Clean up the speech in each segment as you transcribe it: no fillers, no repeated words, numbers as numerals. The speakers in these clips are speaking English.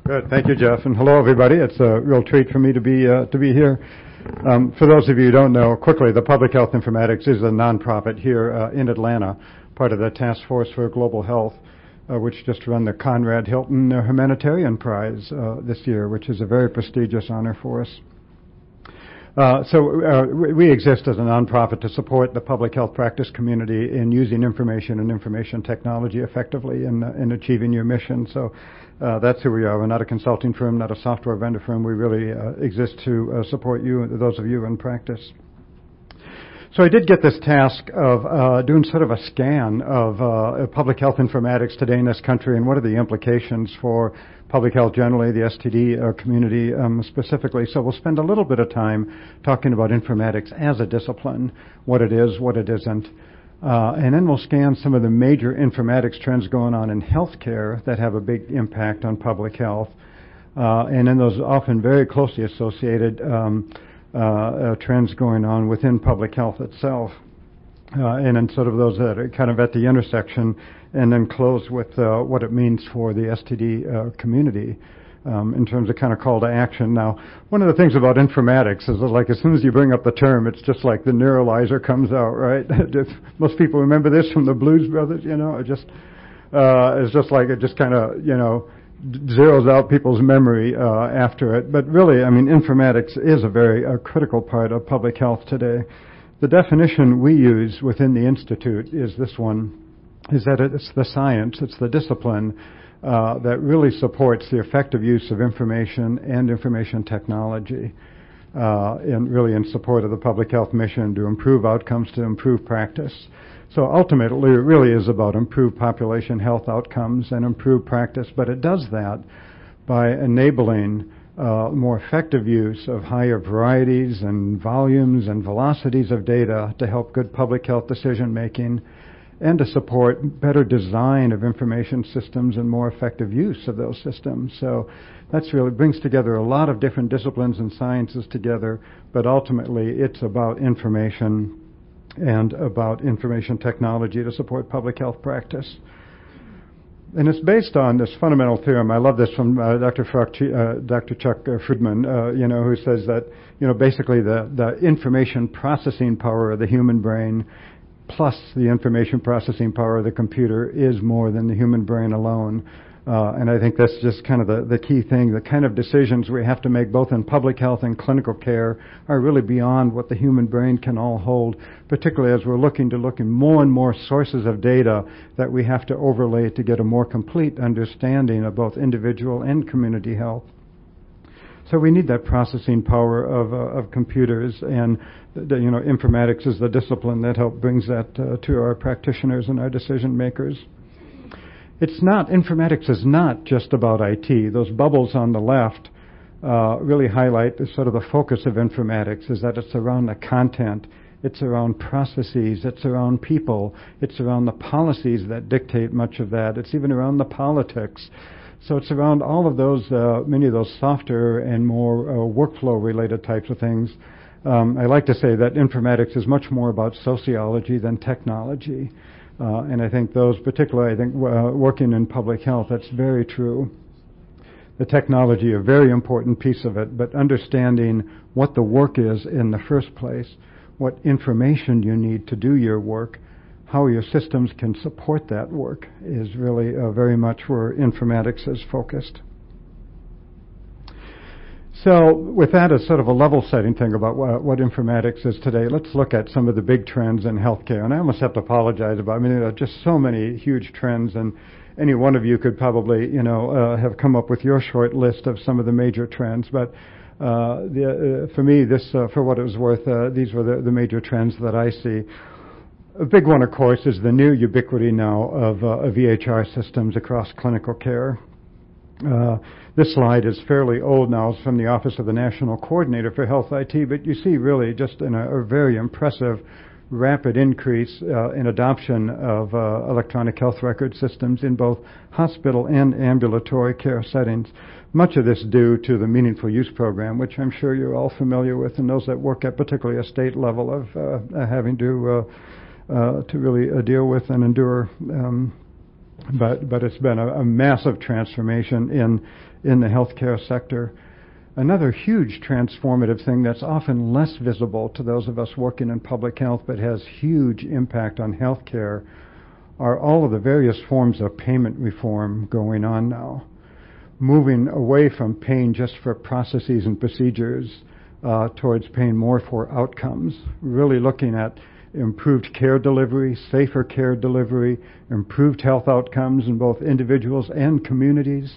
Good. Thank you, Jeff, and hello, everybody. It's a real treat for me to be here. For those of you who don't know, quickly, the Public Health Informatics is a nonprofit here in Atlanta, part of the Task Force for Global Health, which just won the Conrad Hilton Humanitarian Prize this year, which is a very prestigious honor for us. We exist as a nonprofit to support the public health practice community in using information and information technology effectively in achieving your mission. So that's who we are. We're not a consulting firm, not a software vendor firm. We really exist to support you, those of you in practice. So I did get this task of doing sort of a scan of public health informatics today in this country and what are the implications for public health generally, the STD community specifically. So we'll spend a little bit of time talking about informatics as a discipline, what it is, what it isn't. And then we'll scan some of the major informatics trends going on in healthcare that have a big impact on public health. And then those often very closely associated trends going on within public health itself. And then sort of those that are kind of at the intersection, and then close with what it means for the STD community in terms of kind of call to action. Now, one of the things about informatics is that, like, as soon as you bring up the term, it's just like the neuralizer comes out, right? Most people remember this from the Blues Brothers, you know. It's just like it just kind of, you know, zeroes out people's memory after it. But really, I mean, informatics is a very critical part of public health today. The definition we use within the Institute is this one, is that it's the science, it's the discipline that really supports the effective use of information and information technology and really in support of the public health mission to improve outcomes, to improve practice. So ultimately, it really is about improved population health outcomes and improved practice, but it does that by enabling more effective use of higher varieties and volumes and velocities of data to help good public health decision making and to support better design of information systems and more effective use of those systems. So that's really brings together a lot of different disciplines and sciences together, but ultimately it's about information and about information technology to support public health practice. And it's based on this fundamental theorem. I love this from Dr. Chuck Friedman, who says that, basically the information processing power of the human brain plus the information processing power of the computer is more than the human brain alone. And I think that's just kind of the key thing. The kind of decisions we have to make both in public health and clinical care are really beyond what the human brain can all hold, particularly as we're looking in more and more sources of data that we have to overlay to get a more complete understanding of both individual and community health. So we need that processing power of computers, and informatics is the discipline that brings that to our practitioners and our decision makers. Informatics is not just about IT. Those bubbles on the left really highlight sort of the focus of informatics, is that it's around the content, it's around processes, it's around people, it's around the policies that dictate much of that, it's even around the politics. So it's around all of those, many of those softer and more workflow-related types of things. I like to say that informatics is much more about sociology than technology. And I think those, particularly, working in public health, that's very true. The technology, a very important piece of it, but understanding what the work is in the first place, what information you need to do your work, how your systems can support that work is really very much where informatics is focused. So with that as sort of a level-setting thing about what informatics is today, let's look at some of the big trends in healthcare. And I almost have to apologize about, there are just so many huge trends, and any one of you could probably, have come up with your short list of some of the major trends. But for me, for what it was worth, these were the major trends that I see. A big one, of course, is the near ubiquity now of EHR systems across clinical care. This slide is fairly old now. It's from the Office of the National Coordinator for Health IT, but you see really just in a very impressive, rapid increase in adoption of electronic health record systems in both hospital and ambulatory care settings. Much of this due to the Meaningful Use Program, which I'm sure you're all familiar with, and those that work at particularly a state level of having to really deal with and endure but it's been a massive transformation in the healthcare sector. Another huge transformative thing that's often less visible to those of us working in public health but has huge impact on healthcare are all of the various forms of payment reform going on now. Moving away from paying just for processes and procedures towards paying more for outcomes, really looking at improved care delivery, safer care delivery, improved health outcomes in both individuals and communities.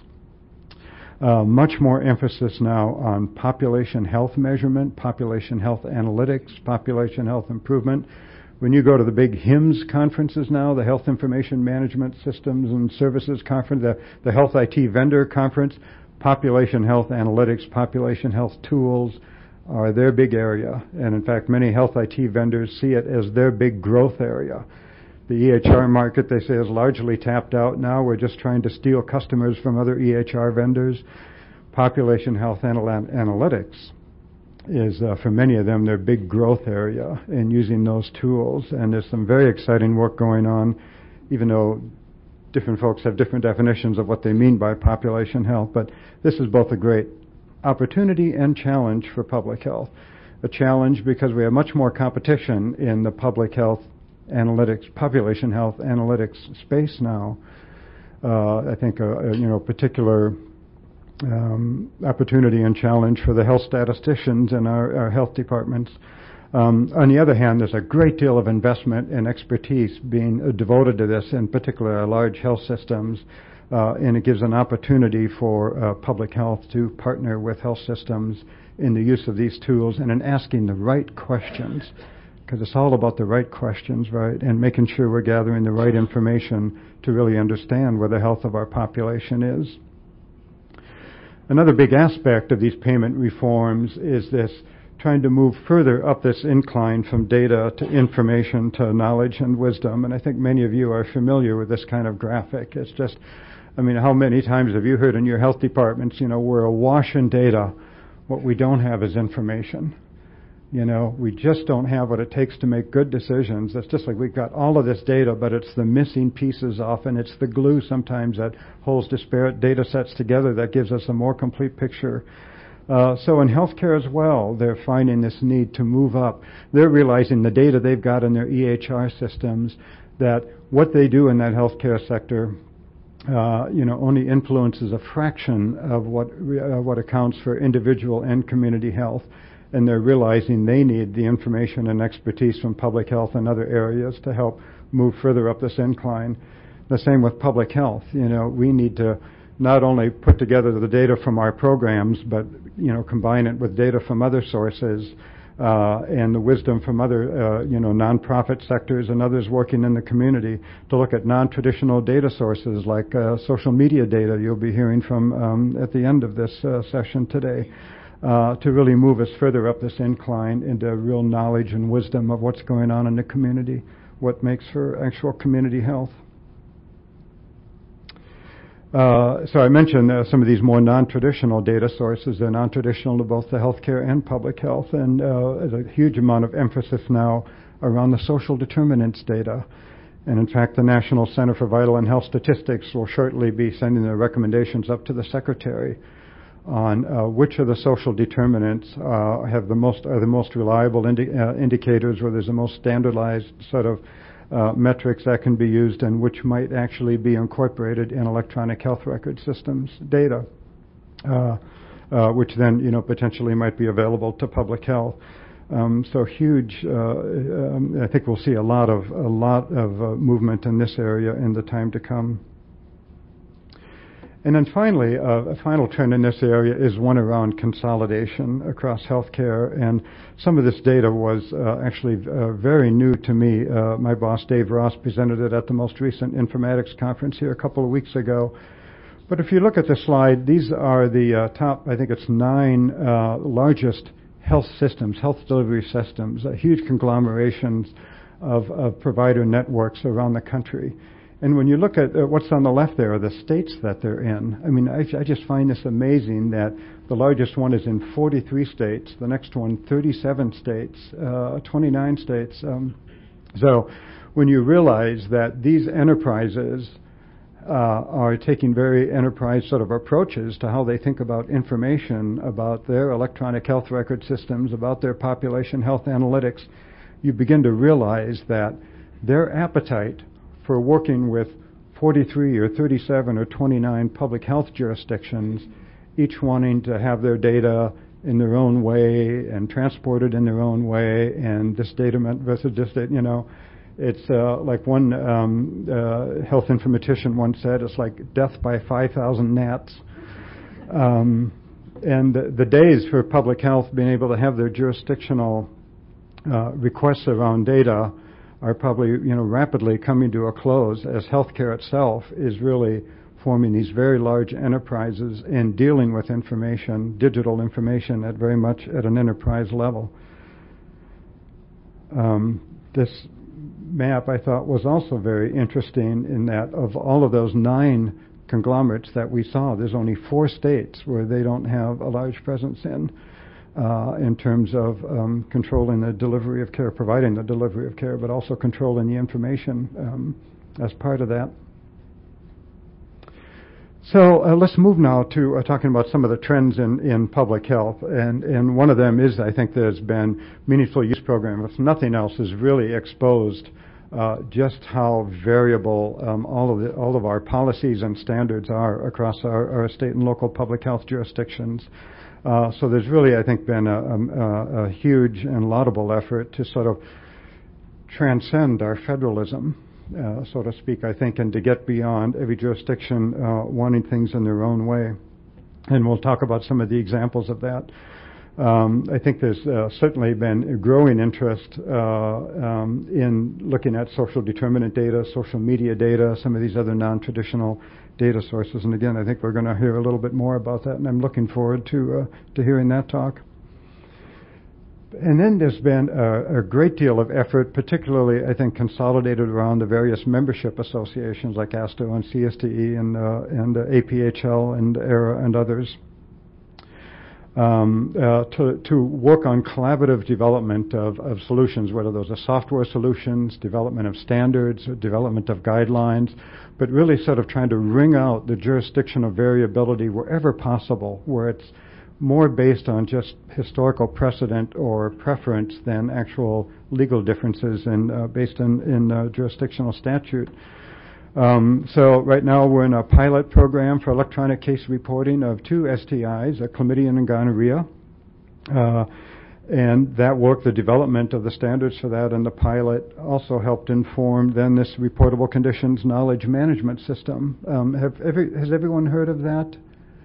Much more emphasis now on population health measurement, population health analytics, population health improvement. When you go to the big HIMSS conferences now, the Health Information Management Systems and Services Conference, the Health IT Vendor Conference, population health analytics, population health tools are their big area. And in fact, many health IT vendors see it as their big growth area. The EHR market, they say, is largely tapped out now. We're just trying to steal customers from other EHR vendors. Population health analytics is, for many of them, their big growth area in using those tools. And there's some very exciting work going on, even though different folks have different definitions of what they mean by population health. But this is both a great opportunity and challenge for public health. A challenge because we have much more competition in the public health analytics, population health analytics space now. I think a particular opportunity and challenge for the health statisticians in our health departments. On the other hand, there's a great deal of investment and expertise being devoted to this, in particular our large health systems, and it gives an opportunity for public health to partner with health systems in the use of these tools and in asking the right questions, because it's all about the right questions, right, and making sure we're gathering the right information to really understand where the health of our population is. Another big aspect of these payment reforms is this trying to move further up this incline from data to information to knowledge and wisdom. And I think many of you are familiar with this kind of graphic. It's just, I mean, how many times have you heard in your health departments, we're awash in data. What we don't have is information. We just don't have what it takes to make good decisions. It's just like we've got all of this data, but it's the missing pieces often. It's the glue sometimes that holds disparate data sets together that gives us a more complete picture. So in healthcare as well, they're finding this need to move up. They're realizing the data they've got in their EHR systems, that what they do in that healthcare sector only influences a fraction of what accounts for individual and community health. And they're realizing they need the information and expertise from public health and other areas to help move further up this incline. The same with public health. We need to not only put together the data from our programs, but combine it with data from other sources and the wisdom from other nonprofit sectors and others working in the community to look at non-traditional data sources like social media data you'll be hearing from at the end of this session today. To really move us further up this incline into real knowledge and wisdom of what's going on in the community, what makes for actual community health. So I mentioned some of these more non-traditional data sources. They're non-traditional to both the healthcare and public health, and there's a huge amount of emphasis now around the social determinants data. And in fact, the National Center for Vital and Health Statistics will shortly be sending their recommendations up to the Secretary on which of the social determinants are the most reliable indicators, where there's the most standardized sort of metrics that can be used, and which might actually be incorporated in electronic health record systems data, which then potentially might be available to public health. So huge. I think we'll see a lot of movement in this area in the time to come. And then finally, a final trend in this area is one around consolidation across healthcare. And some of this data was actually very new to me. My boss, Dave Ross, presented it at the most recent informatics conference here a couple of weeks ago. But if you look at the slide, these are the top, I think it's 9 largest health systems, health delivery systems, huge conglomerations of provider networks around the country. And when you look at what's on the left there are the states that they're in. I mean, I just find this amazing that the largest one is in 43 states, the next one 37 states, 29 states. So when you realize that these enterprises are taking very enterprise sort of approaches to how they think about information, about their electronic health record systems, about their population health analytics, you begin to realize that their appetite for working with 43 or 37 or 29 public health jurisdictions, each wanting to have their data in their own way and transported in their own way, and this data versus this data, it's like one health informatician once said, it's like death by 5,000 gnats. And the days for public health being able to have their jurisdictional requests around data are probably rapidly coming to a close, as healthcare itself is really forming these very large enterprises and dealing with information, digital information, at very much at an enterprise level. This map I thought was also very interesting in that of all of those 9 conglomerates that we saw, there's only 4 states where they don't have a large presence in terms of controlling the delivery of care, providing the delivery of care, but also controlling the information as part of that. So let's move now to talking about some of the trends in public health, and one of them is, I think, there's been meaningful use program. If nothing else, has really exposed just how variable all of our policies and standards are across our state and local public health jurisdictions. So there's really, I think, been a huge and laudable effort to sort of transcend our federalism, so to speak, I think, and to get beyond every jurisdiction wanting things in their own way. And we'll talk about some of the examples of that. I think there's certainly been a growing interest in looking at social determinant data, social media data, some of these other non-traditional data sources. And again, I think we're going to hear a little bit more about that, and I'm looking forward to hearing that talk. And then there's been a great deal of effort, particularly, I think, consolidated around the various membership associations like ASTO and CSTE and APHL and ERA and others, to work on collaborative development of solutions, whether those are software solutions, development of standards, development of guidelines, but really sort of trying to wring out the jurisdictional variability wherever possible, where it's more based on just historical precedent or preference than actual legal differences and based in jurisdictional statute. So right now we're in a pilot program for electronic case reporting of 2 STIs, chlamydia and gonorrhea. And that work, the development of the standards for that and the pilot, also helped inform then this reportable conditions knowledge management system. Has everyone heard of that?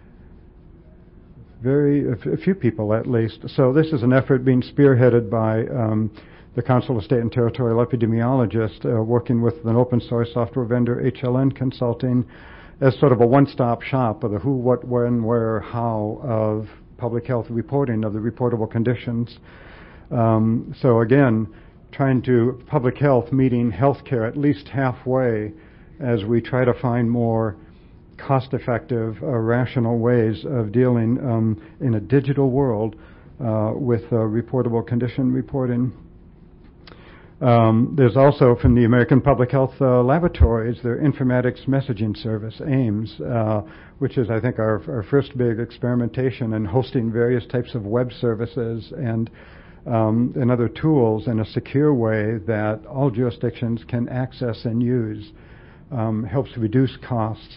A few people at least. So this is an effort being spearheaded by the Council of State and Territorial Epidemiologists, working with an open source software vendor, HLN Consulting, as sort of a one-stop shop of the who, what, when, where, how of public health reporting of the reportable conditions. So again, trying to public health meeting healthcare at least halfway as we try to find more cost-effective, rational ways of dealing in a digital world with reportable condition reporting. There's also from the American Public Health Laboratories, their Informatics Messaging Service, AIMS, which is, I think, our first big experimentation in hosting various types of web services and other tools in a secure way that all jurisdictions can access and use. Helps reduce costs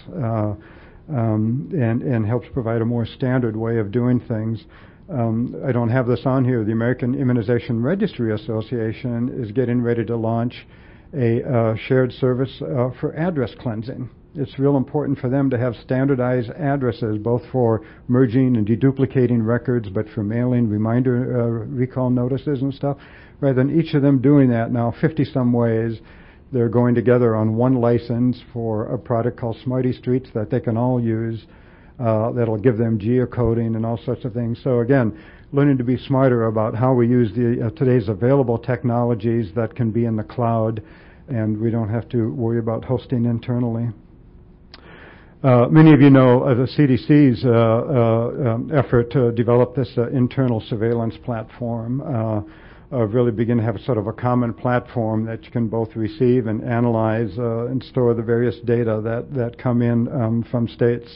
and helps provide a more standard way of doing things. I don't have this on here. The American Immunization Registry Association is getting ready to launch a shared service for address cleansing. It's real important for them to have standardized addresses, both for merging and deduplicating records, but for mailing reminder recall notices and stuff. Rather than each of them doing that now 50-some ways, they're going together on one license for a product called Smarty Streets that they can all use. That'll give them geocoding and all sorts of things. So again, learning to be smarter about how we use the today's available technologies that can be in the cloud, and we don't have to worry about hosting internally. Many of you know the CDC's effort to develop this internal surveillance platform. really begin to have sort of a common platform that you can both receive and analyze and store the various data that come in from states.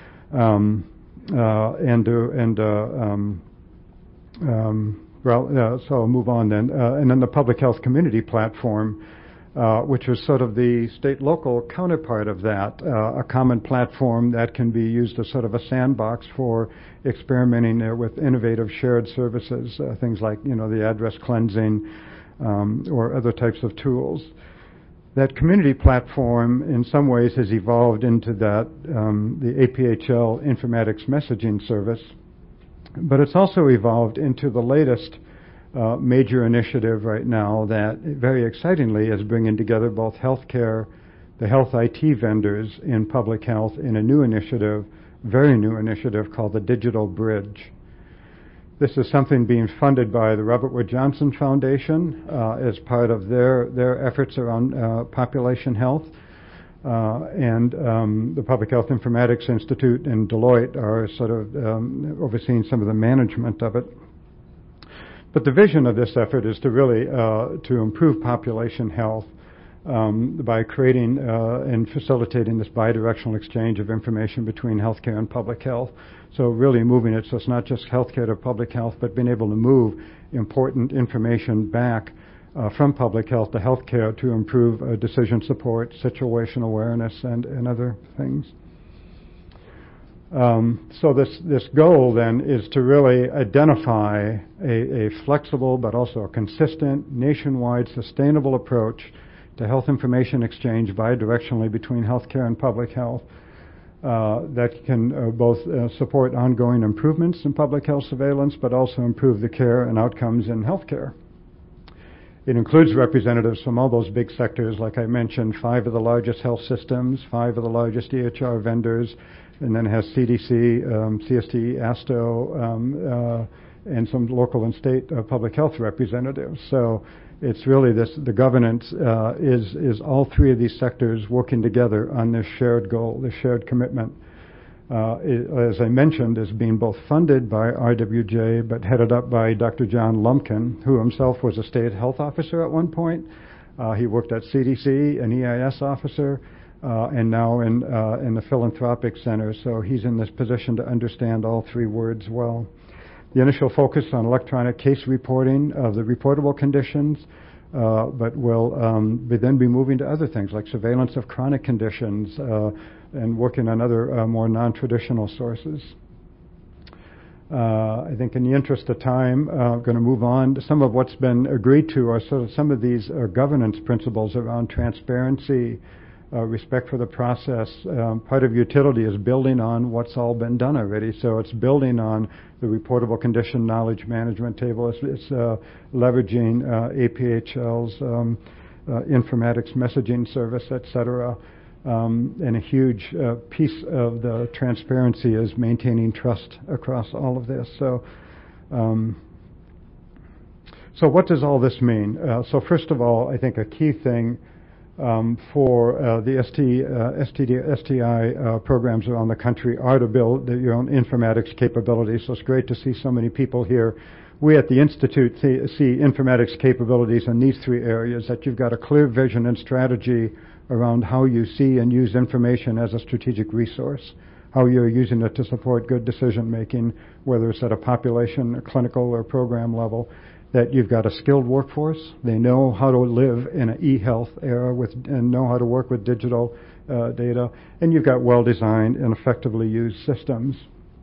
So I'll move on then. And then the Public Health Community Platform, which was sort of the state-local counterpart of that, a common platform that can be used as sort of a sandbox for experimenting with innovative shared services, things like, the address cleansing or other types of tools. That community platform, in some ways, has evolved into the APHL informatics messaging service, but it's also evolved into the latest major initiative right now that, very excitingly, is bringing together both healthcare, the health IT vendors in public health in a new initiative, very new initiative called the Digital Bridge. This is something being funded by the Robert Wood Johnson Foundation as part of their efforts around population health. And the Public Health Informatics Institute and Deloitte are sort of overseeing some of the management of it. But the vision of this effort is to really to improve population health by creating and facilitating this bidirectional exchange of information between healthcare and public health. So really moving it so it's not just healthcare to public health, but being able to move important information back from public health to healthcare to improve decision support, situational awareness, and other things. So this goal then is to really identify a flexible but also a consistent, nationwide, sustainable approach to health information exchange bidirectionally between healthcare and public health that can both support ongoing improvements in public health surveillance, but also improve the care and outcomes in healthcare. It includes representatives from all those big sectors, like I mentioned, 5 of the largest health systems, 5 of the largest EHR vendors, and then it has CDC, CST, ASTO, and some local and state public health representatives. So it's really the governance is all 3 of these sectors working together on this shared goal, this shared commitment. As I mentioned, is being both funded by RWJ, but headed up by Dr. John Lumpkin, who himself was a state health officer at one point. He worked at CDC, an EIS officer, and now in the Philanthropic Center. So he's in this position to understand all 3 words well. The initial focus on electronic case reporting of the reportable conditions, but will then be moving to other things like surveillance of chronic conditions and working on other more non-traditional sources. I think in the interest of time, I'm going to move on. Some of what's been agreed to are sort of some of these governance principles around transparency, respect for the process. Part of utility is building on what's all been done already. So it's building on the reportable condition knowledge management table. It's leveraging APHL's informatics messaging service, et cetera. And a huge piece of the transparency is maintaining trust across all of this. So what does all this mean? So first of all, I think a key thing for the STI programs around the country are to build your own informatics capabilities. So it's great to see so many people here. We at the Institute see informatics capabilities in these 3 areas, that you've got a clear vision and strategy around how you see and use information as a strategic resource, how you're using it to support good decision making, whether it's at a population, or clinical, or program level, that you've got a skilled workforce. They know how to live in an e-health era and know how to work with digital data, and you've got well-designed and effectively used systems.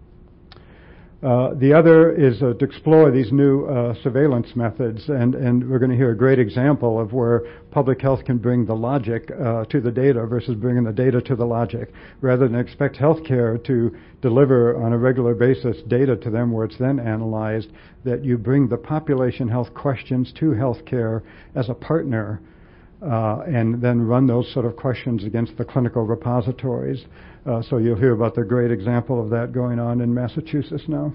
The other is to explore these new surveillance methods, and we're going to hear a great example of where public health can bring the logic to the data versus bringing the data to the logic. Rather than expect healthcare to deliver on a regular basis data to them where it's then analyzed, that you bring the population health questions to healthcare as a partner and then run those sort of questions against the clinical repositories. So you'll hear about the great example of that going on in Massachusetts now.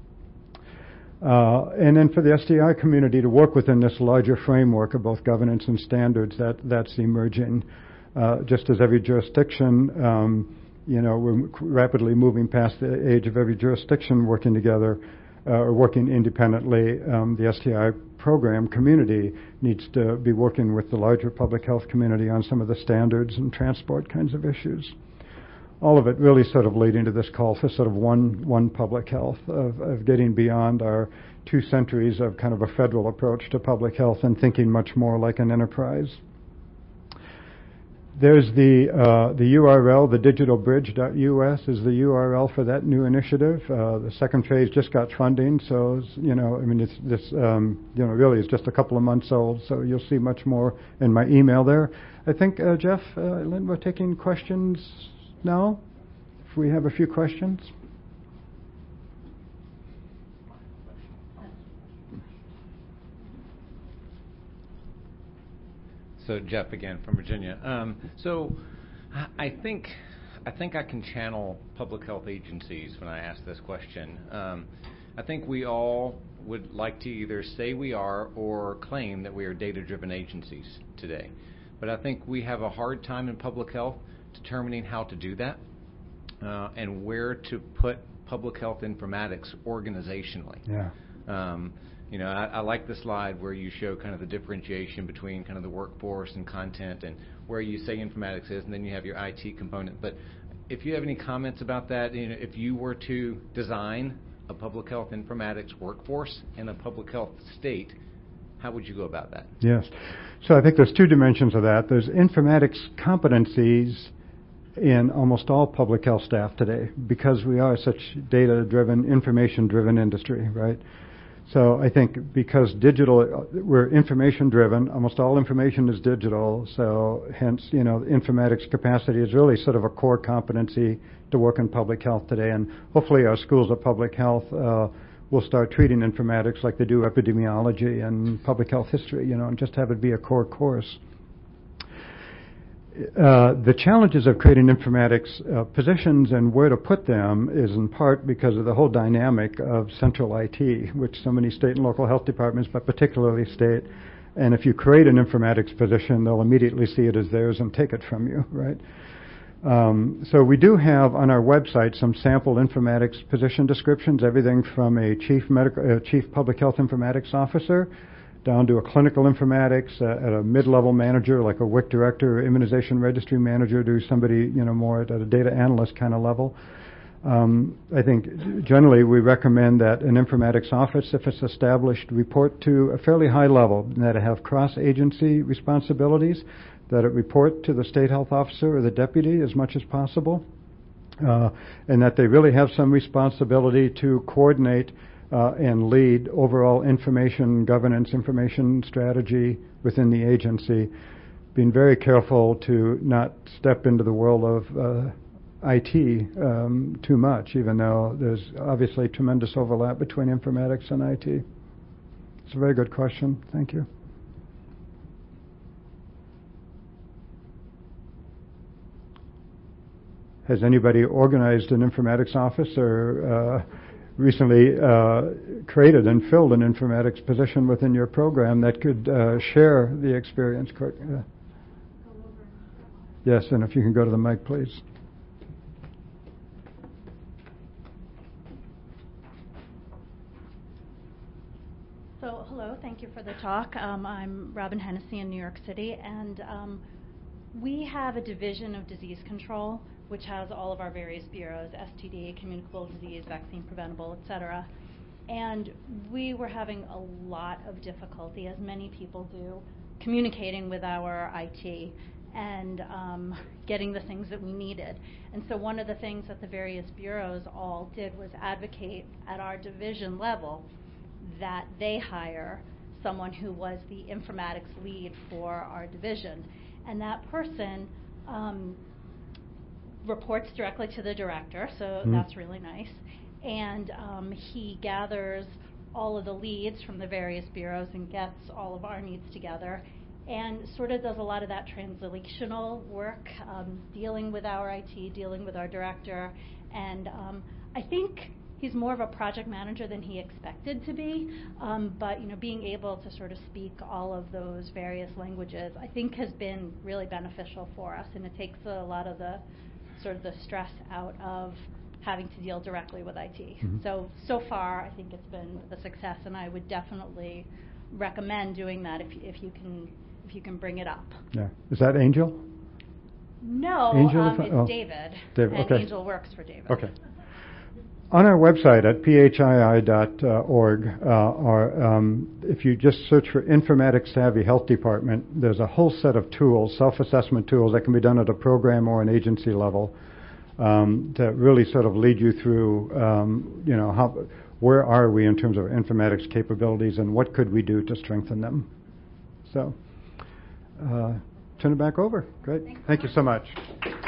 And then for the STI community to work within this larger framework of both governance and standards, that's emerging. Just as every jurisdiction, we're rapidly moving past the age of every jurisdiction working together. or working independently. The STI program community needs to be working with the larger public health community on some of the standards and transport kinds of issues. All of it really sort of leading to this call for sort of one public health, of getting beyond our 2 centuries of kind of a federal approach to public health and thinking much more like an enterprise. There's the URL, the digitalbridge.us is the URL for that new initiative. The second phase just got funding, so it's this really is just a couple of months old. So you'll see much more in my email there. I think Jeff, Lynn, we're taking questions now. If we have a few questions. So Jeff again from Virginia. So I think I can channel public health agencies when I ask this question. I think we all would like to either say we are or claim that we are data-driven agencies today. But I think we have a hard time in public health determining how to do that and where to put public health informatics organizationally. Yeah. I like the slide where you show kind of the differentiation between kind of the workforce and content and where you say informatics is, and then you have your IT component. But if you have any comments about that, if you were to design a public health informatics workforce in a public health state, how would you go about that? Yes. So I think there's 2 dimensions of that. There's informatics competencies in almost all public health staff today because we are such data-driven, information-driven industry, right? So I think because we're information-driven, almost all information is digital, so hence, informatics capacity is really sort of a core competency to work in public health today, and hopefully our schools of public health will start treating informatics like they do epidemiology and public health history, and just have it be a core course. The challenges of creating informatics positions and where to put them is in part because of the whole dynamic of central IT, which so many state and local health departments, but particularly state, and if you create an informatics position, they'll immediately see it as theirs and take it from you, right? So we do have on our website some sample informatics position descriptions, everything from a chief public health informatics officer down to a clinical informatics at a mid-level manager like a WIC director or immunization registry manager to somebody more at a data analyst kind of level. I think generally we recommend that an informatics office, if it's established, report to a fairly high level, and that it have cross-agency responsibilities, that it report to the state health officer or the deputy as much as possible, and that they really have some responsibility to coordinate and lead overall information governance, information strategy within the agency, being very careful to not step into the world of IT too much, even though there's obviously tremendous overlap between informatics and IT. It's a very good question. Thank you. Has anybody organized an informatics office or recently created and filled an informatics position within your program that could share the experience? Yes, and if you can go to the mic, please. So, hello, thank you for the talk. I'm Robin Hennessy in New York City, and we have a division of disease control which has all of our various bureaus, STD, communicable disease, vaccine preventable, et cetera. And we were having a lot of difficulty, as many people do, communicating with our IT and getting the things that we needed. And so one of the things that the various bureaus all did was advocate at our division level that they hire someone who was the informatics lead for our division. And that person reports directly to the director, so that's really nice. And he gathers all of the leads from the various bureaus and gets all of our needs together and sort of does a lot of that translational work, dealing with our IT, dealing with our director. And I think he's more of a project manager than he expected to be, but being able to sort of speak all of those various languages, I think has been really beneficial for us, and it takes a lot of the sort of the stress out of having to deal directly with IT. Mm-hmm. So far, I think it's been a success, and I would definitely recommend doing that if you can bring it up. Yeah. Is that Angel? No, Angel it's David. David, and okay. Angel works for David. Okay. On our website at phii.org, if you just search for Informatics Savvy Health Department, there's a whole set of tools, self-assessment tools that can be done at a program or an agency level to really sort of lead you through, where are we in terms of informatics capabilities and what could we do to strengthen them. So, turn it back over. Great. Thank you so much.